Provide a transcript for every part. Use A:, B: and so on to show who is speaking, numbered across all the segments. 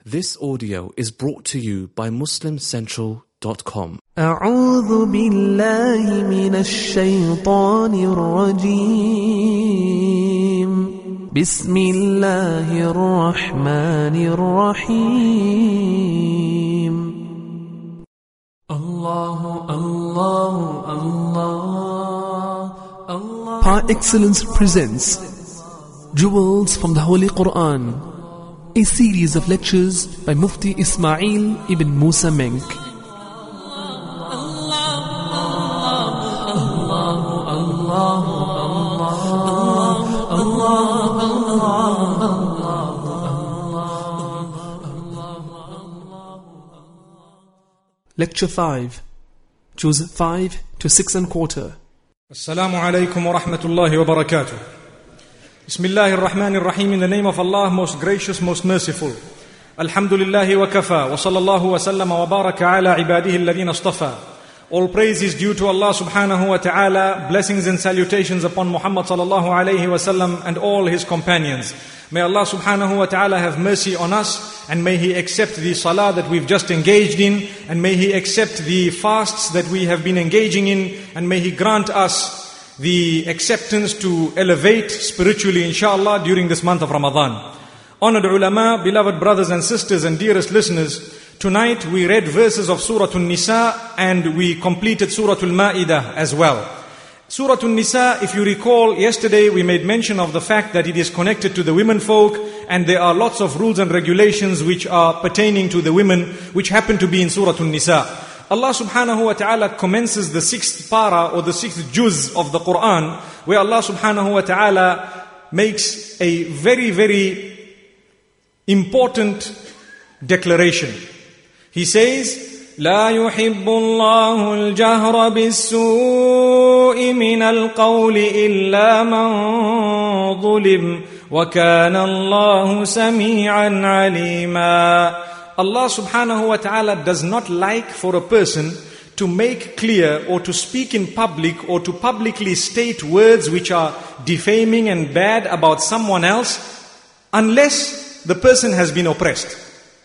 A: This audio is brought to you by MuslimCentral.com.
B: أعوذ بالله من الشيطان الرجيم. بسم الله الرحمن الرحيم. الله الله الله الله. Par Excellence presents Jewels from the Holy Quran, a series of lectures by Mufti Ismail ibn Musa Menk. Lecture 5, Juz 5 to 6 1/4.
C: Assalamu alaikum wa rahmatullahi wa barakatuh. Bismillahir Rahmanir Rahim. In the name of Allah, most gracious, most merciful. Alhamdulillahi wa kafa. Wa sallallahu wa sallama wa baraka ala ibadihi alladhina istafa. All praise is due to Allah subhanahu wa ta'ala. Blessings and salutations upon Muhammad sallallahu alayhi wa sallam and all his companions. May Allah subhanahu wa ta'ala have mercy on us, and may He accept the salah that we've just engaged in, and may He accept the fasts that we have been engaging in, and may He grant us the acceptance to elevate spiritually inshallah during this month of Ramadan. Honored ulama, beloved brothers and sisters and dearest listeners, tonight we read verses of Surah An-Nisa and we completed Surah Al-Ma'idah as well. Surah An-Nisa, if you recall, yesterday we made mention of the fact that it is connected to the women folk, and there are lots of rules and regulations which are pertaining to the women, which happen to be in Surah An-Nisa. Allah subhanahu wa ta'ala commences the 6th para or the 6th juz of the Quran, where Allah subhanahu wa ta'ala makes a very, very important declaration. He says, لا يحب الله الجهر بالسوء من القول إلا من ظلم وكان الله سميعا عليما. Allah subhanahu wa ta'ala does not like for a person to make clear or to speak in public or to publicly state words which are defaming and bad about someone else unless the person has been oppressed.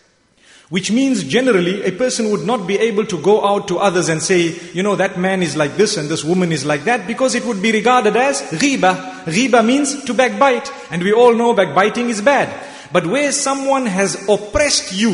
C: Which means generally a person would not be able to go out to others and say, you know, that man is like this and this woman is like that, because it would be regarded as ghiba. Ghiba means to backbite, and we all know backbiting is bad. But where someone has oppressed you,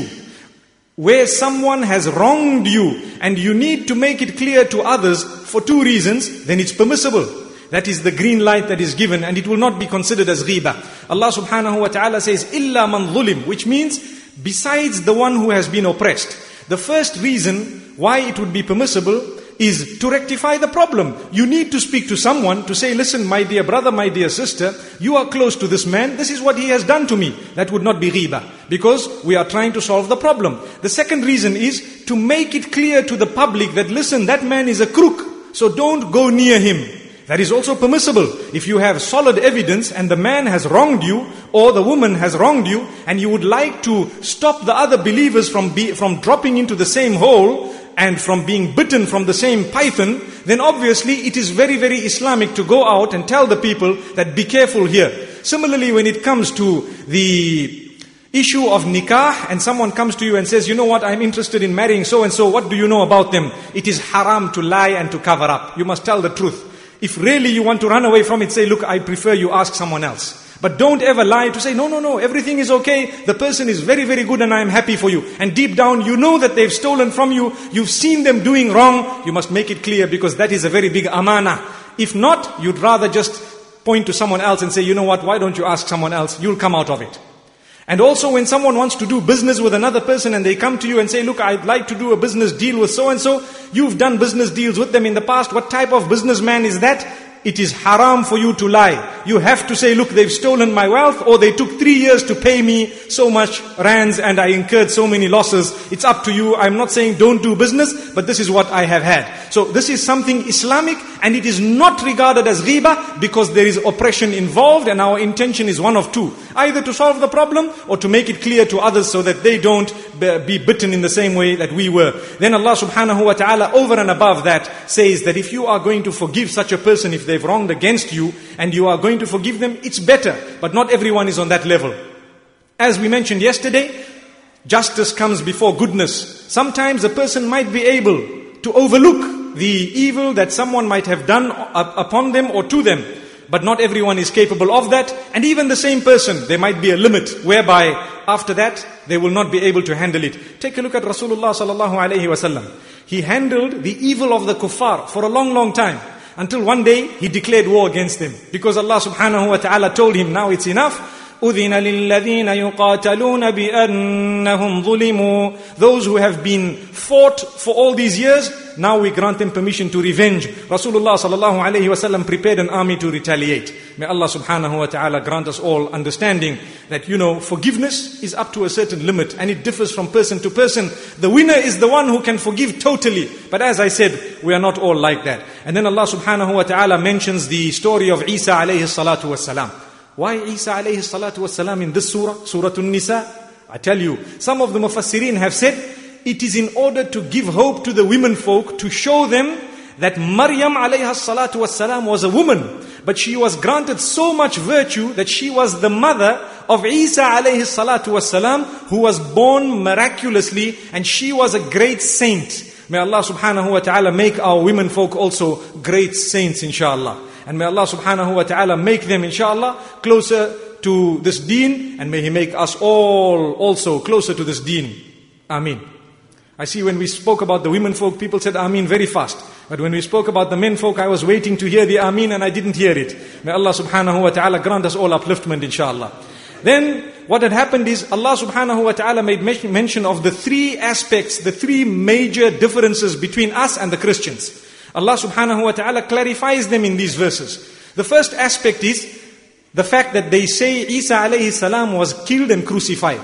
C: where someone has wronged you, and you need to make it clear to others for two reasons, then it's permissible. That is the green light that is given, and it will not be considered as ghiba. Allah subhanahu wa ta'ala says, إِلَّا مَنْ ظُلِمْ, which means besides the one who has been oppressed. The first reason why it would be permissible is to rectify the problem. You need to speak to someone to say, listen, my dear brother, my dear sister, you are close to this man, this is what he has done to me. That would not be ghiba, because we are trying to solve the problem. The second reason is to make it clear to the public that, listen, that man is a crook, so don't go near him. That is also permissible. If you have solid evidence and the man has wronged you or the woman has wronged you, and you would like to stop the other believers from dropping into the same hole and from being bitten from the same python, then obviously it is very, very Islamic to go out and tell the people that be careful here. Similarly, when it comes to the issue of nikah, and someone comes to you and says, you know what, I'm interested in marrying so and so, what do you know about them? It is haram to lie and to cover up. You must tell the truth. If really you want to run away from it, say, look, I prefer you ask someone else. But don't ever lie to say, no, everything is okay. The person is very, very good and I am happy for you. And deep down, you know that they've stolen from you. You've seen them doing wrong. You must make it clear, because that is a very big amana. If not, you'd rather just point to someone else and say, you know what, why don't you ask someone else? You'll come out of it. And also when someone wants to do business with another person and they come to you and say, look, I'd like to do a business deal with so and so. You've done business deals with them in the past. What type of businessman is that? It is haram for you to lie. You have to say, look, they've stolen my wealth, or they took 3 years to pay me so much rands and I incurred so many losses. It's up to you. I'm not saying don't do business, but this is what I have had. So this is something Islamic, and it is not regarded as ghiba because there is oppression involved, and our intention is one of two. Either to solve the problem or to make it clear to others so that they don't be bitten in the same way that we were. Then Allah subhanahu wa ta'ala, over and above that, says that if you are going to forgive such a person if they've wronged against you, and you are going to forgive them, it's better. But not everyone is on that level. As we mentioned yesterday, justice comes before goodness. Sometimes a person might be able to overlook the evil that someone might have done upon them or to them. But not everyone is capable of that. And even the same person, there might be a limit whereby after that, they will not be able to handle it. Take a look at Rasulullah sallallahu alayhi wasallam. He handled the evil of the kuffar for a long, long time. Until one day, he declared war against them. Because Allah subhanahu wa ta'ala told him, now it's enough. أُذِنَ لِلَّذِينَ يُقَاتَلُونَ بِأَنَّهُمْ ظُلِمُوا. Those who have been fought for all these years, now we grant them permission to revenge. Rasulullah sallallahu alayhi wasallam prepared an army to retaliate. May Allah subhanahu wa ta'ala grant us all understanding that, forgiveness is up to a certain limit and it differs from person to person. The winner is the one who can forgive totally. But as I said, we are not all like that. And then Allah subhanahu wa ta'ala mentions the story of Isa alayhi salatu wasalam. Why Isa alayhi salatu wasalam in this surah, Surah An-Nisa? I tell you, some of the Mufassirin have said, it is in order to give hope to the women folk, to show them that Maryam alayha salatu wasalam was a woman, but she was granted so much virtue that she was the mother of Isa alayhi salatu wasalam, who was born miraculously, and she was a great saint. May Allah subhanahu wa ta'ala make our women folk also great saints, inshallah. And may Allah subhanahu wa ta'ala make them, inshallah, closer to this deen, and may He make us all also closer to this deen. Ameen. I see when we spoke about the women folk, people said Ameen very fast. But when we spoke about the men folk, I was waiting to hear the Ameen and I didn't hear it. May Allah subhanahu wa ta'ala grant us all upliftment, inshallah. Then, what had happened is, Allah subhanahu wa ta'ala made mention of the three aspects, the three major differences between us and the Christians. Allah subhanahu wa ta'ala clarifies them in these verses. The first aspect is the fact that they say Isa alayhi salam was killed and crucified.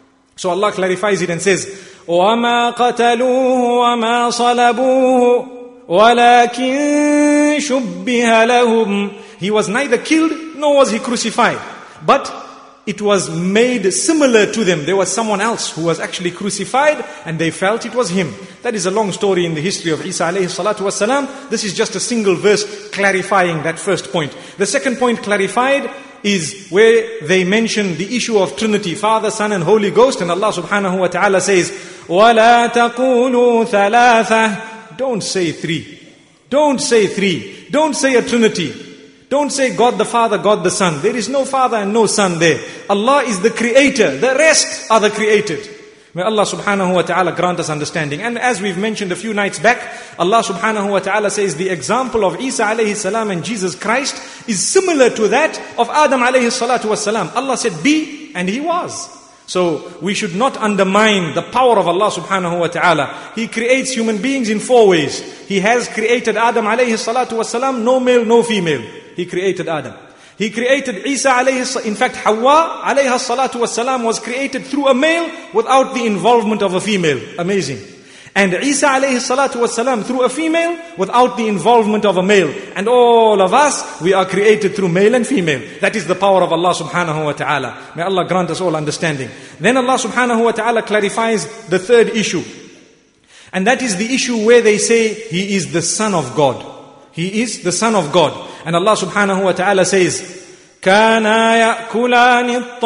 C: So Allah clarifies it and says, وَمَا قَتَلُوهُ وَمَا صَلَبُوهُ وَلَكِنْ شُبِّهَ لَهُمْ. He was neither killed nor was he crucified. But it was made similar to them. There was someone else who was actually crucified and they felt it was him. That is a long story in the history of Isa alayhi salatu wasalam. This is just a single verse clarifying that first point. The second point clarified is where they mention the issue of Trinity, Father, Son and Holy Ghost. And Allah subhanahu wa ta'ala says, وَلَا تَقُولُوا ثَلَاثَةً. Don't say three. Don't say three. Don't say a Trinity. Don't say God the Father, God the Son. There is no Father and no Son there. Allah is the Creator. The rest are the created. May Allah subhanahu wa ta'ala grant us understanding. And as we've mentioned a few nights back, Allah subhanahu wa ta'ala says the example of Isa alayhi salam and Jesus Christ is similar to that of Adam alayhi salatu wasalam. Allah said be, and he was. So we should not undermine the power of Allah subhanahu wa ta'ala. He creates human beings in four ways. He has created Adam alayhi salatu wasalam, no male, no female. He created Adam. He created Isa alayhi, in fact Hawa alayha salatu wasalam was created through a male without the involvement of a female. Amazing. And Isa alayhi salatu wasalam through a female without the involvement of a male. And all of us, we are created through male and female. That is the power of Allah subhanahu wa ta'ala. May Allah grant us all understanding. Then Allah subhanahu wa ta'ala clarifies the third issue. And that is the issue where they say He is the Son of God. He is the Son of God. And Allah subhanahu wa ta'ala says, كَانَا يَأْكُلَانِ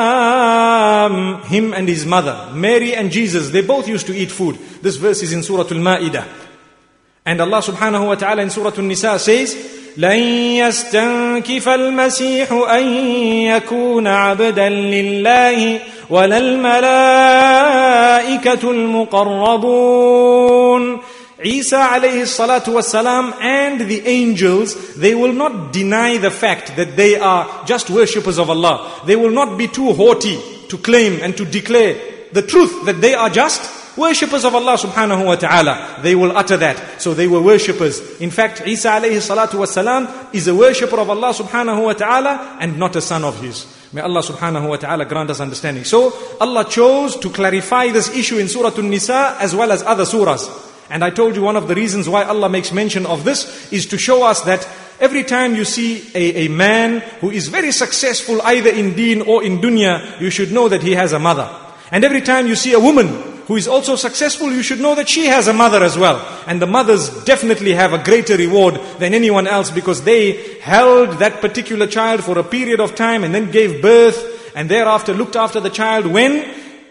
C: الطَّعَامِ. Him and his mother, Mary and Jesus, they both used to eat food. This verse is in Surah Al-Ma'idah. And Allah subhanahu wa ta'ala in Surah An-Nisa says, لَن يَسْتَنْكِفَ الْمَسِيحُ أَن يَكُونَ عَبْدًا لِلَّهِ وَلَا الْمَلَائِكَةُ الْمُقَرَّبُونَ. Isa alayhi salatu wasalam and the angels, they will not deny the fact that they are just worshippers of Allah. They will not be too haughty to claim and to declare the truth that they are just worshippers of Allah subhanahu wa ta'ala. They will utter that. So they were worshippers. In fact, Isa alayhi salatu wasalam is a worshipper of Allah subhanahu wa ta'ala and not a son of his. May Allah subhanahu wa ta'ala grant us understanding. So Allah chose to clarify this issue in Surah An-Nisa as well as other surahs. And I told you one of the reasons why Allah makes mention of this is to show us that every time you see a man who is very successful either in deen or in dunya, you should know that he has a mother. And every time you see a woman who is also successful, you should know that she has a mother as well. And the mothers definitely have a greater reward than anyone else because they held that particular child for a period of time and then gave birth and thereafter looked after the child when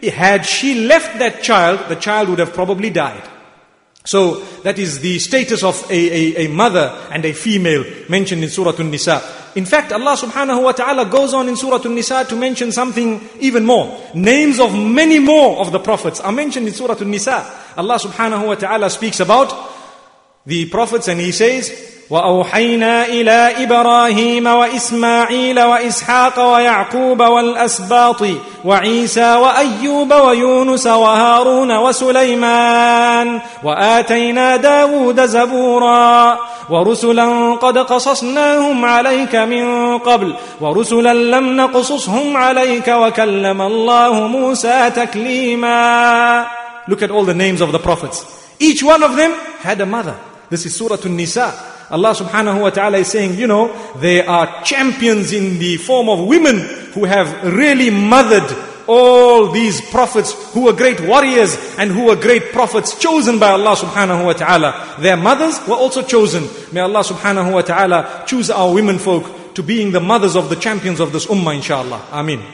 C: had she left that child, the child would have probably died. So that is the status of a mother and a female mentioned in Surah An-Nisa. In fact, Allah subhanahu wa ta'ala goes on in Surah An-Nisa to mention something even more. Names of many more of the prophets are mentioned in Surah An-Nisa. Allah subhanahu wa ta'ala speaks about the prophets and He says, وَأَوْحَيْنَا إِلَىٰ إِبْرَاهِيمَ وَإِسْمَاعِيلَ وَإِسْحَاقَ وَيَعْقُوبَ وَالْأَسْبَاطِ وَعِيسَى وَأَيُّوبَ وَيُونُسَ وَهَارُونَ وَسُلَيْمَانَ وَآتَيْنَا دَاوُودَ زَبُورًا وَرُسُلًا قَدْ قَصَصْنَاهُمْ عَلَيْكَ مِنْ قَبْلُ وَرُسُلًا لَمْ نَقْصُصْهُمْ عَلَيْكَ وَكَلَّمَ اللَّهُ مُوسَى تَكْلِيمًا. Look at all the names of the prophets. Each one of them had a mother. This is Surah An-Nisa. Allah subhanahu wa ta'ala is saying, they are champions in the form of women who have really mothered all these prophets who were great warriors and who were great prophets chosen by Allah subhanahu wa ta'ala. Their mothers were also chosen. May Allah subhanahu wa ta'ala choose our women folk to being the mothers of the champions of this ummah, inshallah. Ameen.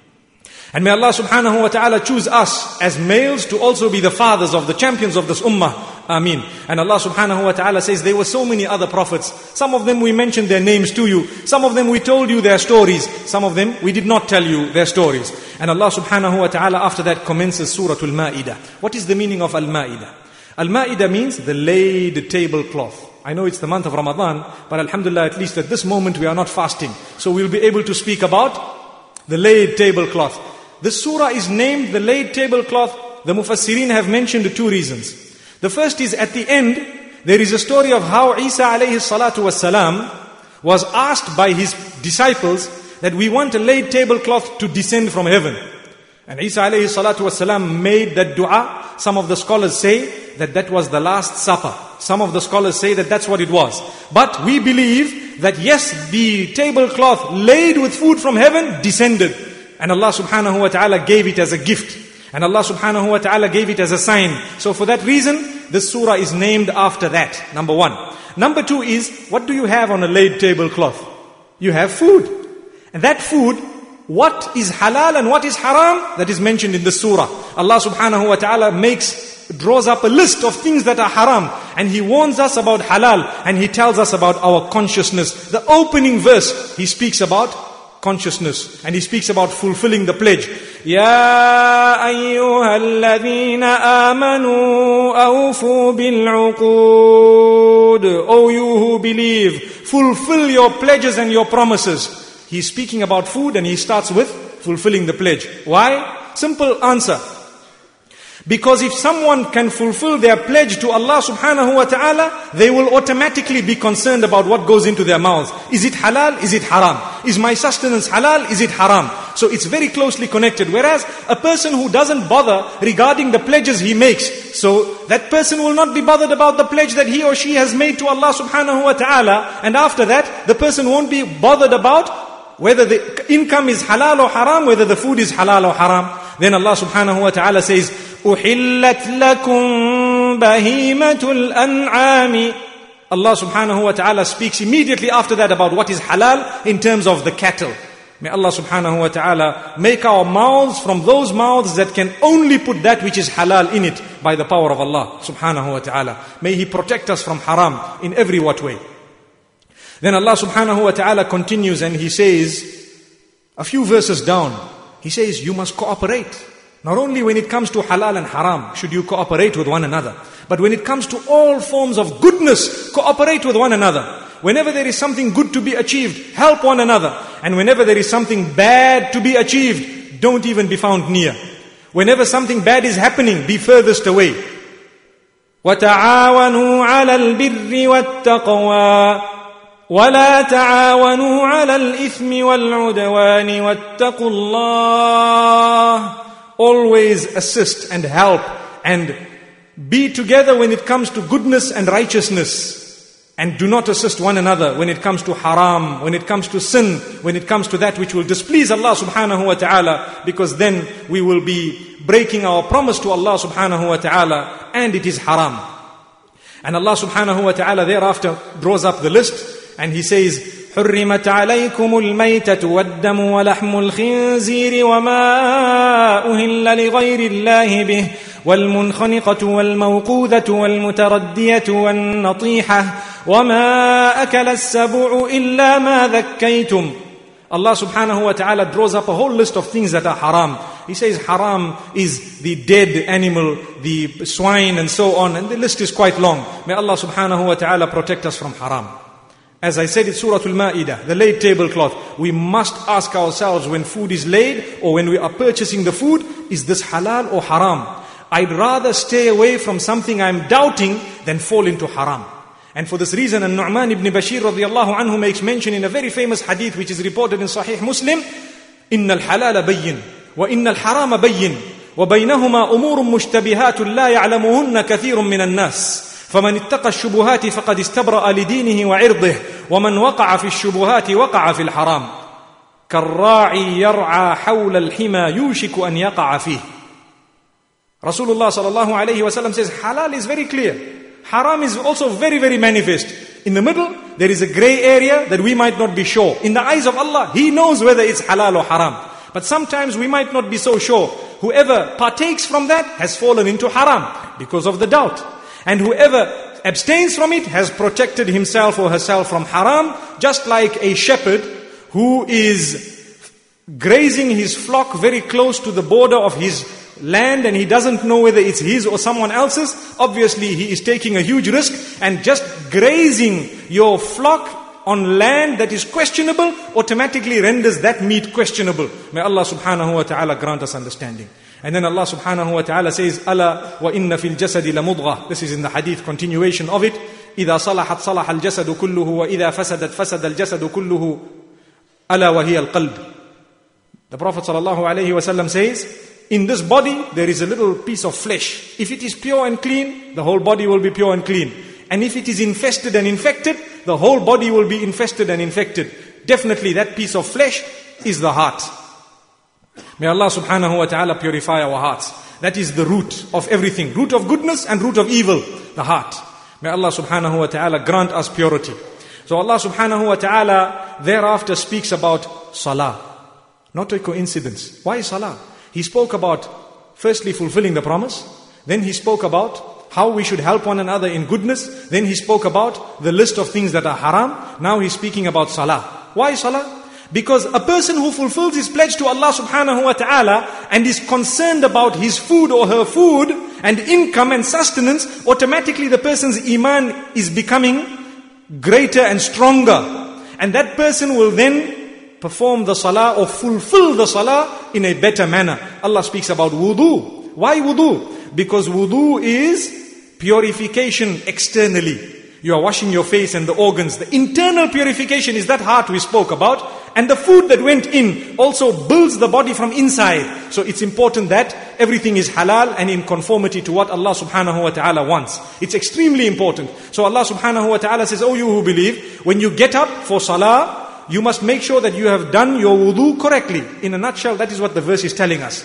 C: And may Allah subhanahu wa ta'ala choose us as males to also be the fathers of the champions of this ummah. Ameen. And Allah subhanahu wa ta'ala says there were so many other prophets. Some of them we mentioned their names to you. Some of them we told you their stories. Some of them we did not tell you their stories. And Allah subhanahu wa ta'ala after that commences Surah Al-Ma'idah. What is the meaning of Al-Ma'idah? Al-Ma'idah means the laid tablecloth. I know it's the month of Ramadan, but alhamdulillah, at least at this moment we are not fasting. So we'll be able to speak about the laid tablecloth. The surah is named the laid tablecloth. The Mufassirin have mentioned two reasons. The first is at the end, there is a story of how Isa alayhi salatu wassalam was asked by his disciples that we want a laid tablecloth to descend from heaven. And Isa alayhi salatu wassalam made that dua. Some of the scholars say that was the Last Supper. Some of the scholars say that that's what it was. But we believe that yes, the tablecloth laid with food from heaven descended. And Allah subhanahu wa ta'ala gave it as a gift. And Allah subhanahu wa ta'ala gave it as a sign. So for that reason, this surah is named after that. Number one. Number two is, what do you have on a laid tablecloth? You have food. And that food, what is halal and what is haram? That is mentioned in the surah. Allah subhanahu wa ta'ala draws up a list of things that are haram. And He warns us about halal. And He tells us about our consciousness. The opening verse, He speaks about consciousness. And He speaks about fulfilling the pledge. Ya ayyuhalladhina amanu awfu bil'uqud. O you who believe, fulfill your pledges and your promises. He's speaking about food and He starts with fulfilling the pledge. Why? Simple answer. Because if someone can fulfill their pledge to Allah subhanahu wa ta'ala, they will automatically be concerned about what goes into their mouths. Is it halal? Is it haram? Is my sustenance halal? Is it haram? So it's very closely connected. Whereas a person who doesn't bother regarding the pledges he makes, so that person will not be bothered about the pledge that he or she has made to Allah subhanahu wa ta'ala. And after that, the person won't be bothered about whether the income is halal or haram, whether the food is halal or haram. Then Allah subhanahu wa ta'ala says, أُحِلَّتْ لَكُمْ بَهِيمَةُ الْأَنْعَامِ. Allah subhanahu wa ta'ala speaks immediately after that about what is halal in terms of the cattle. May Allah subhanahu wa ta'ala make our mouths from those mouths that can only put that which is halal in it by the power of Allah subhanahu wa ta'ala. May He protect us from haram in every what way. Then Allah subhanahu wa ta'ala continues and He says, a few verses down, He says, you must cooperate. Not only when it comes to halal and haram should you cooperate with one another, but when it comes to all forms of goodness, cooperate with one another. Whenever there is something good to be achieved, help one another. And whenever there is something bad to be achieved, don't even be found near. Whenever something bad is happening, be furthest away. وَتَعَاوَنُوا عَلَى الْبِرِّ وَالتَّقْوَى وَلَا تَعَاوَنُوا عَلَى الْإِثْمِ وَالْعُدْوَانِ وَاتَّقُوا اللَّهَ. Always assist and help and be together when it comes to goodness and righteousness. And do not assist one another when it comes to haram, when it comes to sin, when it comes to that which will displease Allah subhanahu wa ta'ala, because then we will be breaking our promise to Allah subhanahu wa ta'ala, and it is haram. And Allah subhanahu wa ta'ala thereafter draws up the list and He says, حرمت عليكم الميتة والدم ولحم الخنزير وما أهل لغير الله به والمنخنقة والموقوذة والمتردية والنطيحة وما أكل السبع إلا ما ذكيتم. Allah subhanahu wa ta'ala draws up a whole list of things that are haram. He says haram is the dead animal, the swine and so on, and the list is quite long. May Allah subhanahu wa ta'ala protect us from haram. As I said, it's Surah Al-Ma'idah, the laid tablecloth. We must ask ourselves when food is laid or when we are purchasing the food, is this halal or haram? I'd rather stay away from something I'm doubting than fall into haram. And for this reason, An-Nu'man ibn Bashir radiyallahu anhu makes mention in a very famous hadith which is reported in Sahih Muslim, إِنَّ الْحَلَالَ بَيِّن وَإِنَّ الْحَرَامَ بَيِّن وَبَيْنَهُمَا أُمُورٌ مُشْتَبِهَاتٌ لَا يَعْلَمُهُنَّ كَثِيرٌ مِّنَ النَّاسِ فَمَنِ اتَّقَى الشُّبُهَاتِ فَقَدْ اسْتَبْرَأَ لِدِينِهِ وَعِرْضِهِ وَمَنْ وَقَعَ فِي الشُّبُهَاتِ وَقَعَ فِي الْحَرَامِ كَالرَّاعِي يَرْعَى حَوْلَ الْحِمَى يُوشِكُ أَنْ يَقَعَ فِيهِ. Rasulullah sallallahu alayhi wa sallam says, halal is very clear. Haram is also very, very manifest. In the middle, there is a grey area that we might not be sure. In the eyes of Allah, He knows whether it's halal or haram. But sometimes we might not be so sure. Whoever partakes from that has fallen into haram because of the doubt. And whoever abstains from it has protected himself or herself from haram, just like a shepherd who is grazing his flock very close to the border of his land and he doesn't know whether it's his or someone else's. Obviously he is taking a huge risk, and just grazing your flock on land that is questionable automatically renders that meat questionable. May Allah subhanahu wa ta'ala grant us understanding. And then Allah subhanahu wa ta'ala says, Ala wa inna fil jasadi la mudghah. This is in the hadith continuation of it. إذا صلحت صلح الجسد كله وإذا فسدت فسد الجسد كله ألا وهي القلب. The Prophet sallallahu alayhi wa sallam says, in this body, there is a little piece of flesh. If it is pure and clean, the whole body will be pure and clean. And if it is infested and infected, the whole body will be infested and infected. Definitely that piece of flesh is the heart. May Allah subhanahu wa ta'ala purify our hearts. That is the root of everything. Root of goodness and root of evil, the heart. May Allah subhanahu wa ta'ala grant us purity. So Allah subhanahu wa ta'ala thereafter speaks about salah. Not a coincidence. Why salah? He spoke about firstly fulfilling the promise. Then he spoke about how we should help one another in goodness. Then he spoke about the list of things that are haram. Now he's speaking about salah. Why salah? Because a person who fulfills his pledge to Allah subhanahu wa ta'ala and is concerned about his food or her food and income and sustenance, automatically the person's iman is becoming greater and stronger. And that person will then perform the salah or fulfill the salah in a better manner. Allah speaks about wudu. Why wudu? Because wudu is purification externally. You are washing your face and the organs. The internal purification is that heart we spoke about. And the food that went in also builds the body from inside. So it's important that everything is halal and in conformity to what Allah subhanahu wa ta'ala wants. It's extremely important. So Allah subhanahu wa ta'ala says, oh you who believe, when you get up for salah, you must make sure that you have done your wudu correctly. In a nutshell, that is what the verse is telling us.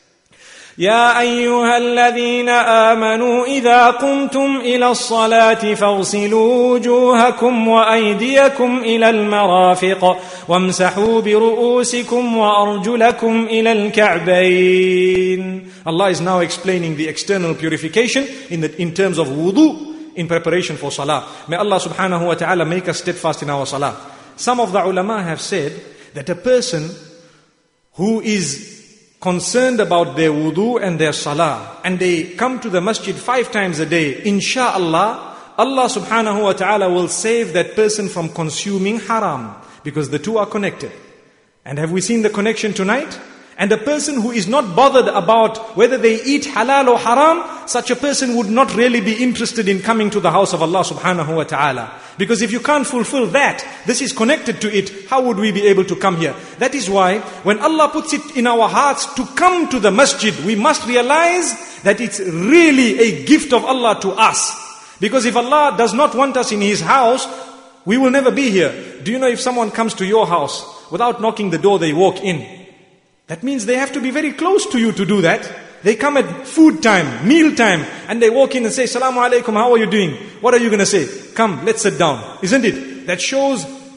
C: يا أيها الذين آمنوا إذا قمتم إلى الصلاة فاغسلوا وجوهكم وأيديكم إلى المرافق وامسحوا برؤوسكم وأرجلكم إلى الكعبين. Allah is now explaining the external purification in terms of wudu in preparation for salah. May Allah subhanahu wa ta'ala make us steadfast in our salah. Some of the ulama have said that a person who is concerned about their wudu and their salah and they come to the masjid 5 times a day, insha'Allah, Allah subhanahu wa ta'ala will save that person from consuming haram, because the two are connected. And have we seen the connection tonight? And a person who is not bothered about whether they eat halal or haram, such a person would not really be interested in coming to the house of Allah subhanahu wa ta'ala. Because if you can't fulfill that, this is connected to it, how would we be able to come here? That is why, when Allah puts it in our hearts to come to the masjid, we must realize that it's really a gift of Allah to us. Because if Allah does not want us in His house, we will never be here. Do you know if someone comes to your house, without knocking the door, they walk in? That means they have to be very close to you to do that. They come at food time, meal time, and they walk in and say, Assalamu alaikum, how are you doing? What are you going to say? Come, let's sit down. Isn't it? That shows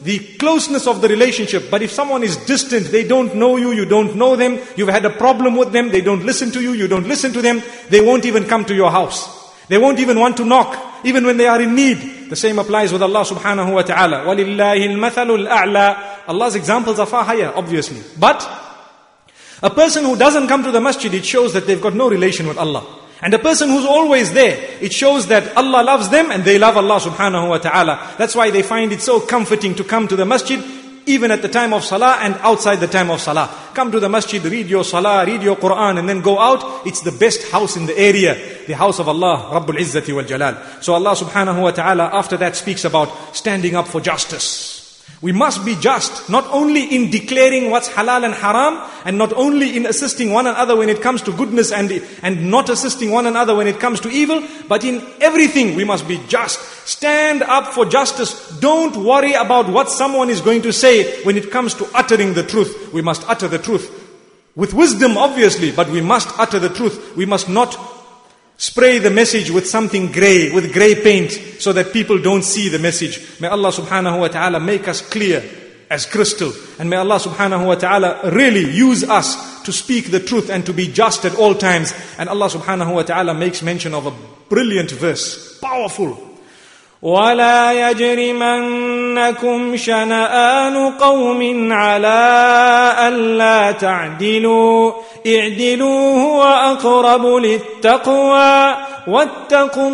C: the closeness of the relationship. But if someone is distant, they don't know you, you don't know them, you've had a problem with them, they don't listen to you, you don't listen to them, they won't even come to your house. They won't even want to knock, even when they are in need. The same applies with Allah subhanahu wa ta'ala. وَلِلَّهِ الْمَثَلُ الْأَعْلَى. Allah's examples are far higher, obviously. But a person who doesn't come to the masjid, it shows that they've got no relation with Allah. And a person who's always there, it shows that Allah loves them and they love Allah subhanahu wa ta'ala. That's why they find it so comforting to come to the masjid, even at the time of salah and outside the time of salah. Come to the masjid, read your salah, read your Quran, and then go out. It's the best house in the area, the house of Allah, Rabbul Izzati wal Jalal. So Allah subhanahu wa ta'ala after that speaks about standing up for justice. We must be just, not only in declaring what's halal and haram, and not only in assisting one another when it comes to goodness and not assisting one another when it comes to evil, but in everything we must be just. Stand up for justice. Don't worry about what someone is going to say when it comes to uttering the truth. We must utter the truth. With wisdom, obviously, but we must utter the truth. We must not spray the message with something grey, with grey paint, so that people don't see the message. May Allah subhanahu wa ta'ala make us clear as crystal. And may Allah subhanahu wa ta'ala really use us to speak the truth and to be just at all times. And Allah subhanahu wa ta'ala makes mention of a brilliant verse, powerful.
D: وَلَا يَجْرِمَنَّكُمْ شَنَآنُ قَوْمٍ عَلَىٰ أَلَّا تَعْدِلُوا اعْدِلُوا هُوَ أَقْرَبُ لِلتَّقْوَىٰ وَاتَّقُوا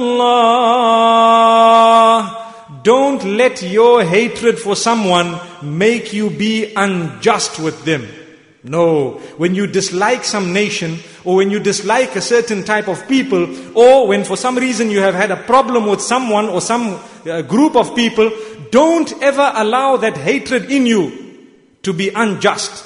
D: اللَّهَ. Don't let your hatred for someone make you be unjust with them. No, when you dislike some nation, or when you dislike a certain type of people, or when for some reason you have had a problem with someone or some group of people, don't ever allow that hatred in you to be unjust.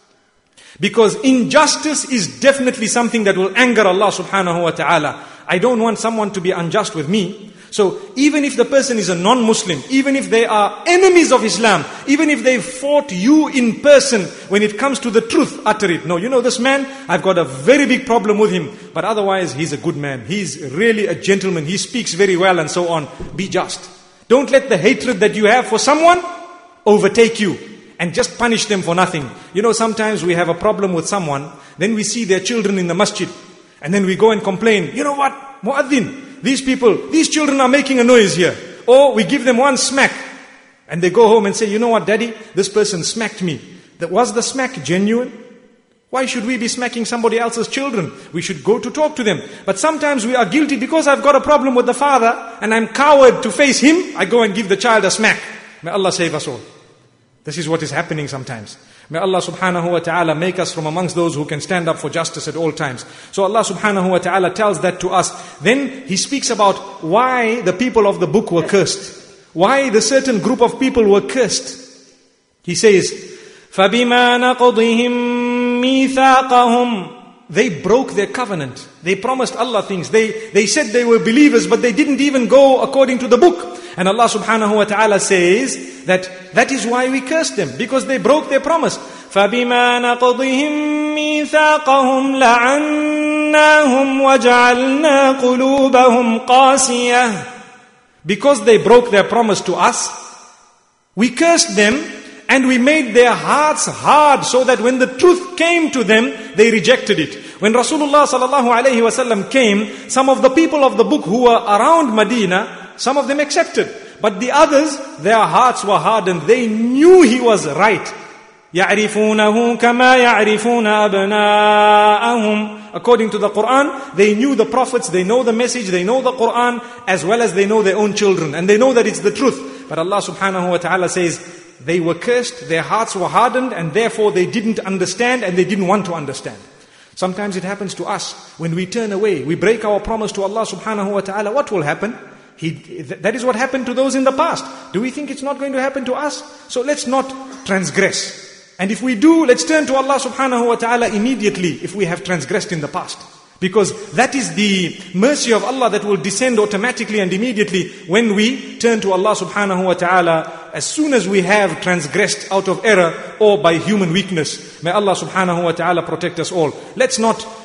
D: Because injustice is definitely something that will anger Allah subhanahu wa ta'ala. I don't want someone to be unjust with me. So even if the person is a non-Muslim, even if they are enemies of Islam, even if they fought you in person, when it comes to the truth, utter it. No, you know this man, I've got a very big problem with him, but otherwise he's a good man. He's really a gentleman. He speaks very well and so on. Be just. Don't let the hatred that you have for someone overtake you and just punish them for nothing. You know, sometimes we have a problem with someone, then we see their children in the masjid, and then we go and complain. You know what, Muaddin, these children are making a noise here. Or we give them one smack. And they go home and say, you know what, Daddy, this person smacked me. Was the smack genuine? Why should we be smacking somebody else's children? We should go to talk to them. But sometimes we are guilty because I've got a problem with the father and I'm coward to face him. I go and give the child a smack. May Allah save us all. This is what is happening sometimes. May Allah subhanahu wa ta'ala make us from amongst those who can stand up for justice at all times. So Allah subhanahu wa ta'ala tells that to us. Then He speaks about why the people of the book were cursed. Why the certain group of people were cursed. He says, فَبِمَا نَقْضِهِمْ مِيثَاقَهُمْ. They broke their covenant. They promised Allah things. They said they were believers, but they didn't even go according to the book. And Allah subhanahu wa ta'ala says that is why we cursed them, because they broke their promise. فَبِمَا نَقْضِهِمْ مِيثَاقَهُمْ لَعَنَّاهُمْ وَجَعَلْنَا قُلُوبَهُمْ قَاسِيَةً. Because they broke their promise to us, we cursed them and we made their hearts hard, so that when the truth came to them, they rejected it. When Rasulullah sallallahu alaihi wasallam came, some of the people of the book who were around Medina, some of them accepted. But the others, their hearts were hardened. They knew he was right. يَعْرِفُونَهُ كَمَا يَعْرِفُونَ أَبْنَاءَهُمْ. According to the Quran, they knew the prophets, they know the message, they know the Quran, as well as they know their own children. And they know that it's the truth. But Allah subhanahu wa ta'ala says, they were cursed, their hearts were hardened, and therefore they didn't understand and they didn't want to understand. Sometimes it happens to us. When we turn away, we break our promise to Allah subhanahu wa ta'ala, what will happen? That is what happened to those in the past. Do we think it's not going to happen to us? So let's not transgress. And if we do, let's turn to Allah subhanahu wa ta'ala immediately if we have transgressed in the past. Because that is the mercy of Allah that will descend automatically and immediately when we turn to Allah subhanahu wa ta'ala as soon as we have transgressed out of error or by human weakness. May Allah subhanahu wa ta'ala protect us all. Let's not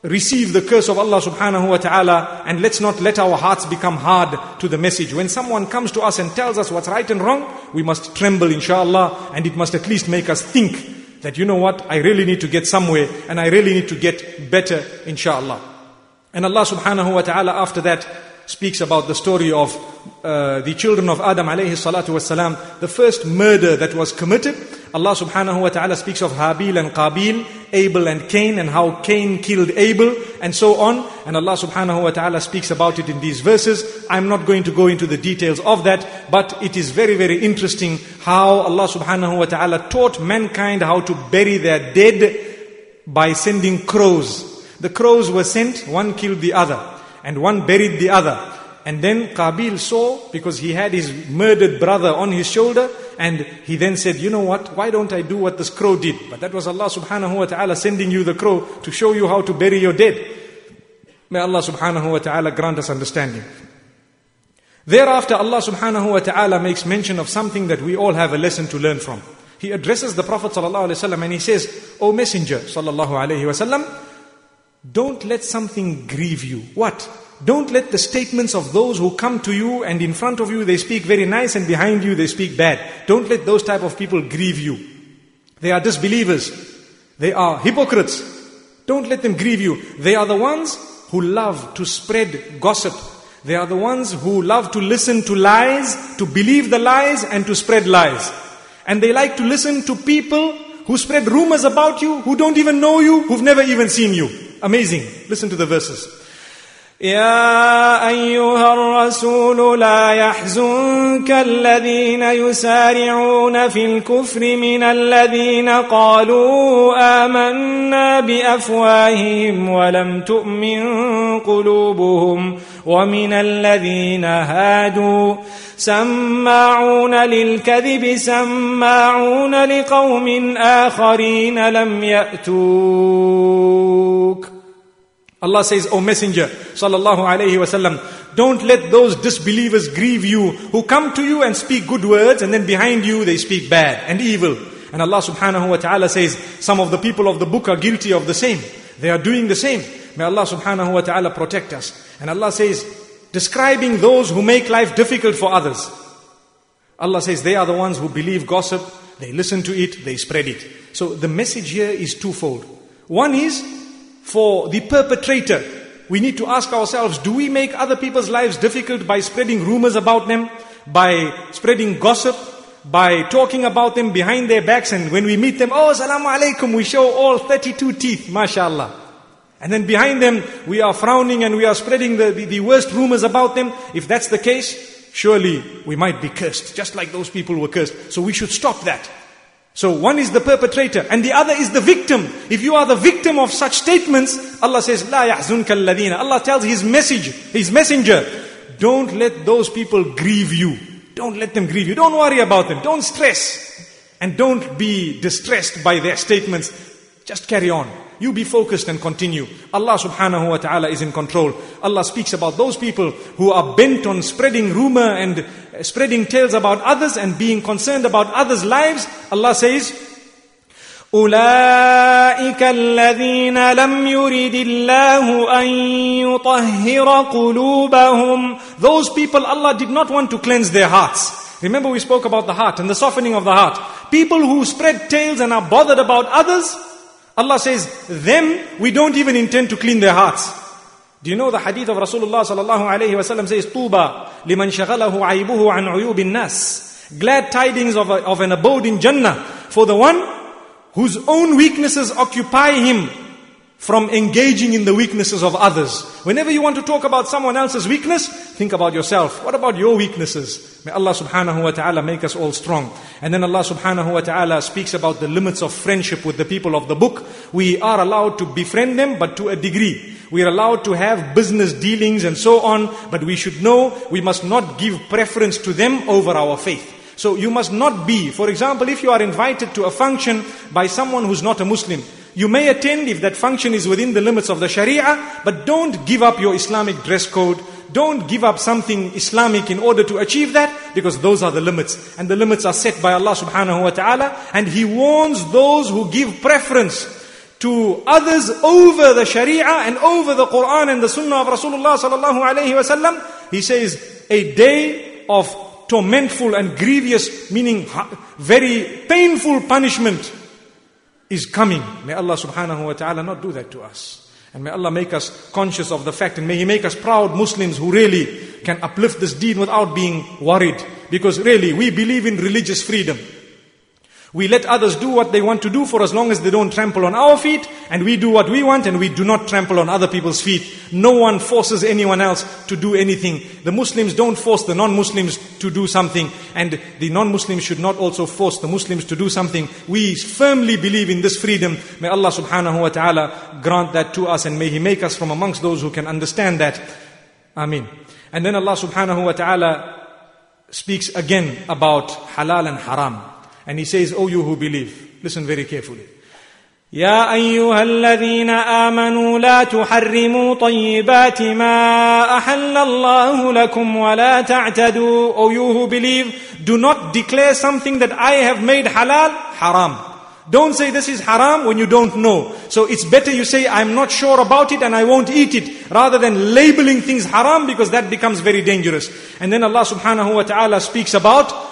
C: receive the curse of Allah subhanahu wa ta'ala, and let's not let our hearts become hard to the message. When someone comes to us and tells us what's right and wrong, we must tremble inshallah, and it must at least make us think that, you know what, I really need to get somewhere and I really need to get better inshallah. And Allah subhanahu wa ta'ala after that speaks about the story of the children of Adam alayhi salatu wasalam, the first murder that was committed. Allah subhanahu wa ta'ala speaks of Habil and Qabil, Abel and Cain, and how Cain killed Abel, and so on. And Allah subhanahu wa ta'ala speaks about it in these verses. I'm not going to go into the details of that, but it is very, very interesting how Allah subhanahu wa ta'ala taught mankind how to bury their dead by sending crows. The crows were sent, one killed the other, and one buried the other. And then Qabil saw, because he had his murdered brother on his shoulder, and he then said, you know what, why don't I do what this crow did? But that was Allah subhanahu wa ta'ala sending you the crow to show you how to bury your dead. May Allah subhanahu wa ta'ala grant us understanding. Thereafter Allah subhanahu wa ta'ala makes mention of something that we all have a lesson to learn from. He addresses the Prophet sallallahu alaihi wasallam and he says, O Messenger sallallahu alaihi wasallam, don't let something grieve you. What? Don't let the statements of those who come to you and in front of you they speak very nice and behind you they speak bad. Don't let those type of people grieve you. They are disbelievers. They are hypocrites. Don't let them grieve you. They are the ones who love to spread gossip. They are the ones who love to listen to lies, to believe the lies and to spread lies. And they like to listen to people who spread rumors about you, who don't even know you, who've never even seen you. Amazing. Listen to the verses.
E: يا أيها الرسول لا يحزنك الذين يسارعون في الكفر من الذين قالوا آمنا بأفواههم ولم تؤمن قلوبهم ومن الذين هادوا سماعون للكذب سماعون لقوم آخرين لم يأتوك. Allah says, O Messenger, sallallahu alayhi wasallam, don't let those disbelievers grieve you who come to you and speak good words and then behind you they speak bad and evil. And Allah subhanahu wa ta'ala says, some of the people of the book are guilty of the same. They are doing the same. May Allah subhanahu wa ta'ala protect us. And Allah says, describing those who make life difficult for others. Allah says, they are the ones who believe gossip, they listen to it, they spread it. So the message here is twofold. One is, for the perpetrator, we need to ask ourselves, do we make other people's lives difficult by spreading rumors about them, by spreading gossip, by talking about them behind their backs, and when we meet them, oh, assalamu alaikum, we show all 32 teeth, mashallah. And then behind them, we are frowning and we are spreading the worst rumors about them. If that's the case, surely we might be cursed, just like those people were cursed. So we should stop that. So one is the perpetrator and the other is the victim. If you are the victim of such statements, Allah says, La yahzunka alladhina. Allah tells His messenger, don't let those people grieve you. Don't let them grieve you. Don't worry about them. Don't stress. And don't be distressed by their statements. Just carry on. You be focused and continue. Allah subhanahu wa ta'ala is in control. Allah speaks about those people who are bent on spreading rumor and spreading tales about others and being concerned about others' lives. Allah says, أولئك الذين لم يرد الله أن يطهر قلوبهم. Those people Allah did not want to cleanse their hearts. Remember we spoke about the heart and the softening of the heart. People who spread tales and are bothered about others, Allah says, them we don't even intend to clean their hearts. Do you know the hadith of Rasulullah sallallahu alayhi wa sallam says, Tuba liman shaghalahu aybuhu an uyubin nas. Glad tidings of an abode in Jannah for the one whose own weaknesses occupy him from engaging in the weaknesses of others. Whenever you want to talk about someone else's weakness, think about yourself. What about your weaknesses? May Allah subhanahu wa ta'ala make us all strong. And then Allah subhanahu wa ta'ala speaks about the limits of friendship with the people of the book. We are allowed to befriend them, but to a degree. We are allowed to have business dealings and so on, but we should know we must not give preference to them over our faith. So you must not be, for example, if you are invited to a function by someone who's not a Muslim, you may attend if that function is within the limits of the Sharia, but don't give up your Islamic dress code. Don't give up something Islamic in order to achieve that, because those are the limits. And the limits are set by Allah subhanahu wa ta'ala. And He warns those who give preference
C: to others over the Sharia and over the Quran and the Sunnah of Rasulullah sallallahu alayhi wa sallam, he says, a day of tormentful and grievous, meaning very painful punishment is coming. May Allah subhanahu wa ta'ala not do that to us. And may Allah make us conscious of the fact, and may He make us proud Muslims who really can uplift this deen without being worried. Because really, we believe in religious freedom. We let others do what they want to do for as long as they don't trample on our feet, and we do what we want and we do not trample on other people's feet. No one forces anyone else to do anything. The Muslims don't force the non-Muslims to do something, and the non-Muslims should not also force the Muslims to do something. We firmly believe in this freedom. May Allah subhanahu wa ta'ala grant that to us, and may He make us from amongst those who can understand that. Ameen. And then Allah subhanahu wa ta'ala speaks again about halal and haram. And He says, "O you who believe," listen very carefully.
E: يا أيها الذين آمنوا لا تحرموا طيبات ما أحل الله لكم ولا تعتدوا.
C: O you who believe, do not declare something that I have made halal, haram. Don't say this is haram when you don't know. So it's better you say, I'm not sure about it and I won't eat it, rather than labeling things haram, because that becomes very dangerous. And then Allah subhanahu wa ta'ala speaks about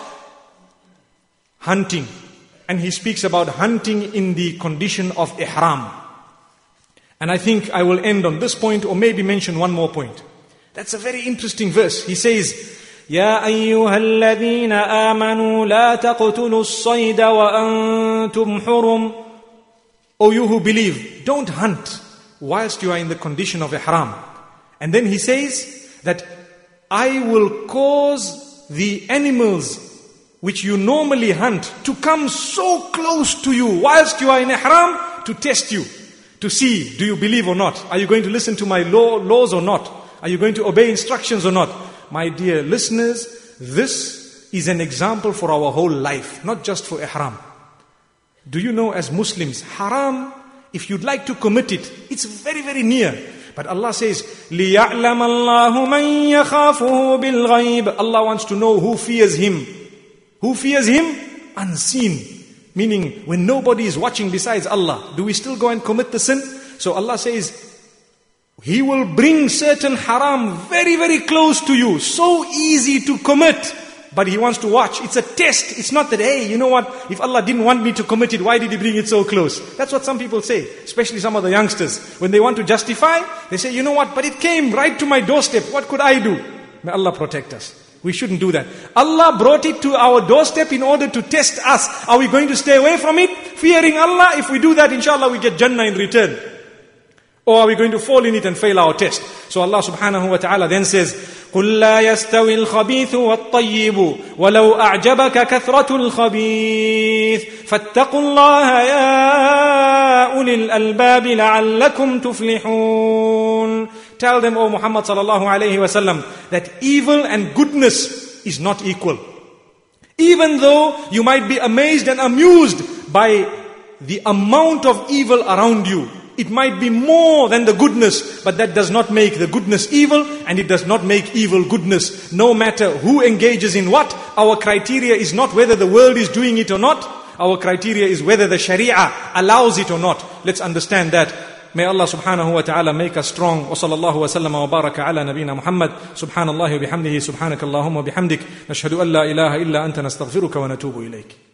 C: hunting. And He speaks about hunting in the condition of ihram. And I think I will end on this point, or maybe mention one more point. That's a very interesting verse. He says,
E: يا أيها الذين آمنوا لا تقتلوا الصيد وأنتم حرم.
C: O you who believe, don't hunt whilst you are in the condition of ihram. And then He says that I will cause the animals which you normally hunt to come so close to you whilst you are in ihram, to test you, to see, do you believe or not? Are you going to listen to my laws or not? Are you going to obey instructions or not? My dear listeners, this is an example for our whole life, not just for ihram. Do you know, as Muslims, haram, if you'd like to commit it, it's very, very near. But Allah says, لِيَعْلَمَ اللَّهُ مَنْ يَخَافُهُ بِالْغَيْبِ. Allah wants to know who fears Him. Who fears Him? Unseen. Meaning, when nobody is watching besides Allah, do we still go and commit the sin? So Allah says, He will bring certain haram very, very close to you. So easy to commit. But He wants to watch. It's a test. It's not that, hey, you know what? If Allah didn't want me to commit it, why did He bring it so close? That's what some people say. Especially some of the youngsters. When they want to justify, they say, you know what? But it came right to my doorstep. What could I do? May Allah protect us. We shouldn't do that. Allah brought it to our doorstep in order to test us. Are we going to stay away from it, fearing Allah? If we do that, inshallah, we get Jannah in return. Or are we going to fall in it and fail our test? So Allah subhanahu wa ta'ala then says,
E: قُلْ لَا يَسْتَوِي الْخَبِيثُ وَالطَّيِّبُ وَلَوْ أَعْجَبَكَ كَثْرَةُ الْخَبِيثِ فَاتَّقُوا اللَّهَ يَا أُولِي الْأَلْبَابِ لَعَلَّكُمْ تُفْلِحُونَ. Tell them, O Muhammad sallallahu alayhi wa sallam, that evil and goodness is not equal. Even though you might be amazed and amused by the amount of evil around you, it might be more than the goodness, but that does not make the goodness evil, and it does not make evil goodness. No matter who engages in what, our criteria is not whether the world is doing it or not. Our criteria is whether the Sharia allows it or not. Let's understand that. May Allah subhanahu wa ta'ala make us strong. Wa sallallahu wa sallama wa baraka ala nabina Muhammad. Subhanallahi wa bihamdihi, subhanakallahumma wa bihamdik. Nashhadu an la ilaha illa anta nastaghfiruka wa natubu ilayk.